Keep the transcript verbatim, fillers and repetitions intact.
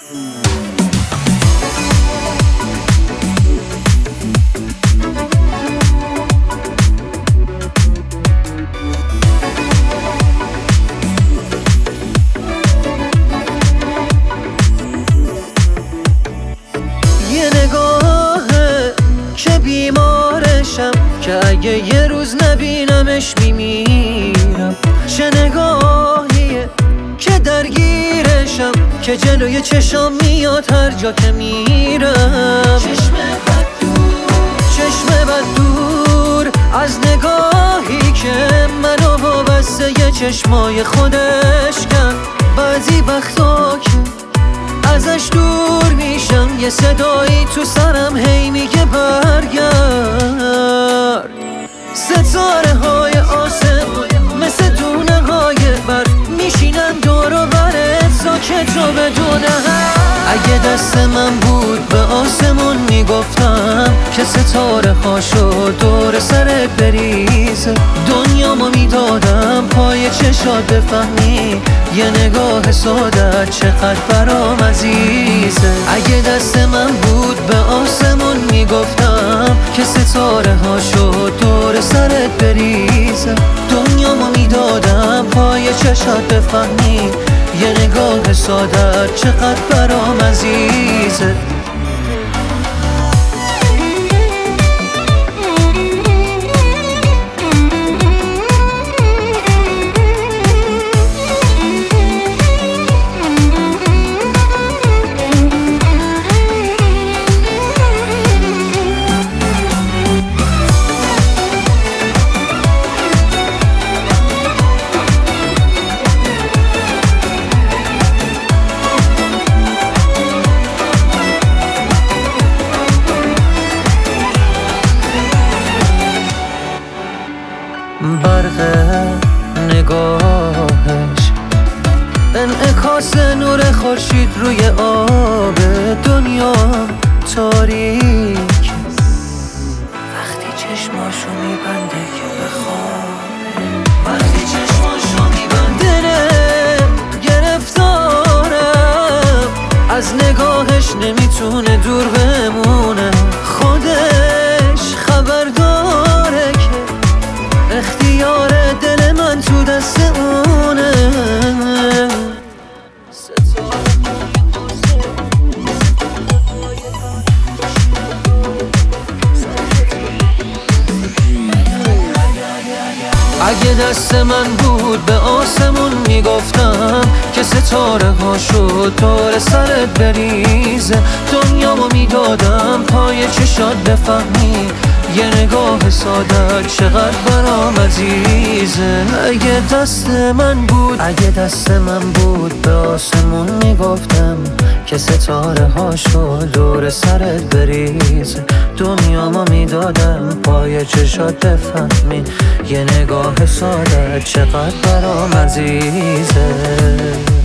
بیمارشم که اگه یه روز نبینمش میمیرم. چه نگاهیه که درگیرشم که جلوی چشام میاد هر جا که میرم. چشم بد دور چشم بد دور از نگاهی که منو وابسته یه چشمای خودش کرد. بعضی وقتا که ازش دور میشم یه صدایی تو سرم هی میگه برگرد. ستاره های آسمون مثل دونه های برف میشینن دور و برت ساکت رو بدون حرف. اگه دست من بود به آسمون میگفتم که ستاره هاشو دور سرت بریزه. دنیامو میدادم پای چشات بفهمی یه نگاه سادت چقدر برام عزیزه. اگه دست من بود به آسمون میگفتم که ستاره هاشو دور سرت بریزه. دنیامو میدادم پای چشات بفهمی یه نگاه سادت چقدر برام عزیزه. برق نگاهش انعکاس نور خورشید روی آب دنیا تاریک. وقتی چشماشو میبنده که بخوابه، وقتی چشماشو میبنده گرفتارم از نگاهش نمیتونه دور بمونه. خودش خبر داره که اختیار دل من تو دست اونه. اگه دست من بود به آسمون میگفتم که ستاره هاشو دور سرت بریزه. دنیامو میدادم پای چشات بفهمی یه نگاه ساده چقدر برام عزیزه. اگه دست من بود اگه دست من بود به آسمون میگفتم که ستاره هاشو دور سرت بریزه. دنیامو میدادم پای چشات بفهمی یه نگاه ساده چقدر برام عزیزه.